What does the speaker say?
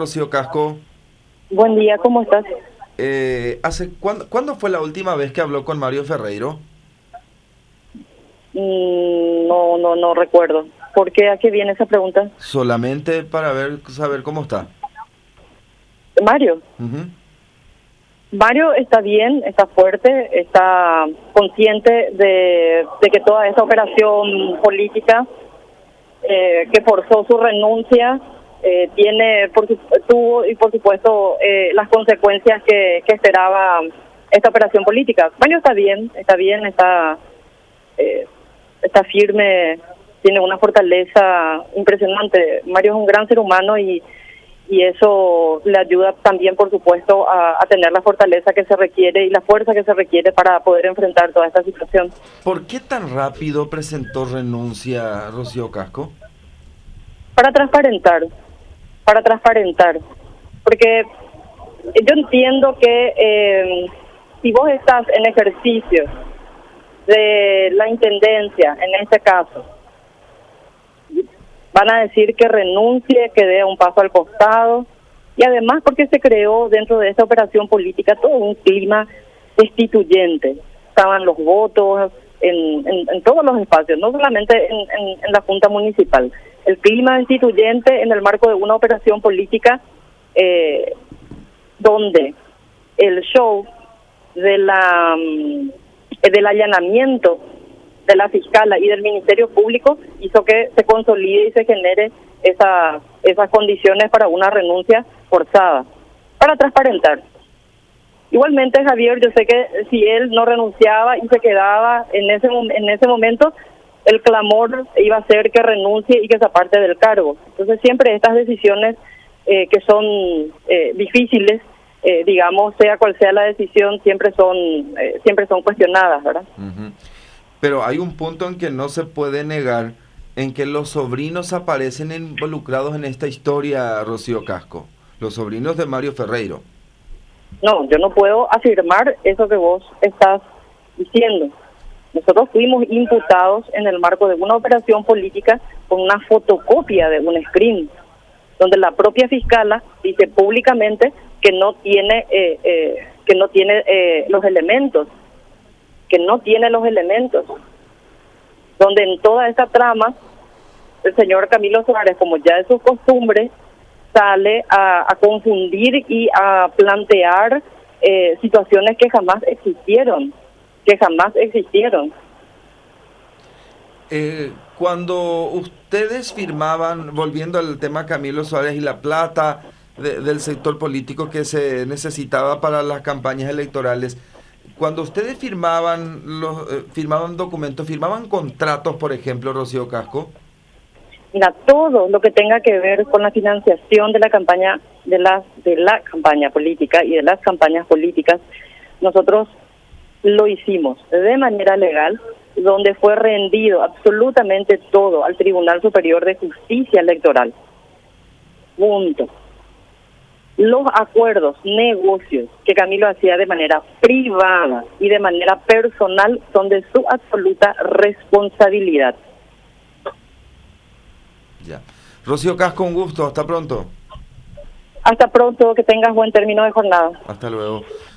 Rocío Casco. Buen día, ¿cómo estás? ¿Cuándo fue la última vez que habló con Mario Ferreiro? No recuerdo. ¿Por qué? ¿A qué viene esa pregunta? Solamente para saber cómo está. Mario. Ujú. Mario está bien, está fuerte, está consciente de que toda esa operación política que forzó su renuncia tuvo y por supuesto las consecuencias que esperaba esta operación política. Mario está firme, tiene una fortaleza impresionante. Mario es un gran ser humano y eso le ayuda también, por supuesto, a tener la fortaleza que se requiere y la fuerza que se requiere para poder enfrentar toda esta situación. ¿Por qué tan rápido presentó renuncia Rocío Casco? Para transparentar, porque yo entiendo que si vos estás en ejercicio de la intendencia, en este caso, van a decir que renuncie, que dé un paso al costado, y además porque se creó dentro de esta operación política todo un clima destituyente. Estaban los votos en todos los espacios, no solamente en la Junta Municipal. El clima destituyente en el marco de una operación política donde el show del allanamiento de la fiscala y del Ministerio Público hizo que se consolide y se genere esas condiciones para una renuncia forzada, para transparentar. Igualmente, Javier, yo sé que si él no renunciaba y se quedaba en ese momento, el clamor iba a ser que renuncie y que se aparte del cargo. Entonces siempre estas decisiones que son difíciles, digamos, sea cual sea la decisión, siempre son cuestionadas, ¿verdad? Ujú. Pero hay un punto en que no se puede negar en que los sobrinos aparecen involucrados en esta historia, Rocío Casco. Los sobrinos de Mario Ferreiro. No, yo no puedo afirmar eso que vos estás diciendo. Nosotros fuimos imputados en el marco de una operación política con una fotocopia de un screen, donde la propia fiscala dice públicamente que no tiene los elementos, donde en toda esa trama el señor Camilo Suárez, como ya es su costumbre, sale a confundir y a plantear situaciones que jamás existieron. Cuando ustedes firmaban, volviendo al tema Camilo Suárez y la plata del sector político que se necesitaba para las campañas electorales, cuando ustedes firmaban firmaban documentos, firmaban contratos, por ejemplo, Rocío Casco. Mira, todo lo que tenga que ver con la financiación de la campaña, de la campaña política y de las campañas políticas, nosotros lo hicimos de manera legal, donde fue rendido absolutamente todo al Tribunal Superior de Justicia Electoral. Punto. Los acuerdos, negocios que Camilo hacía de manera privada y de manera personal son de su absoluta responsabilidad. Ya. Rocío Casco, un gusto. Hasta pronto. Hasta pronto, que tengas buen término de jornada. Hasta luego.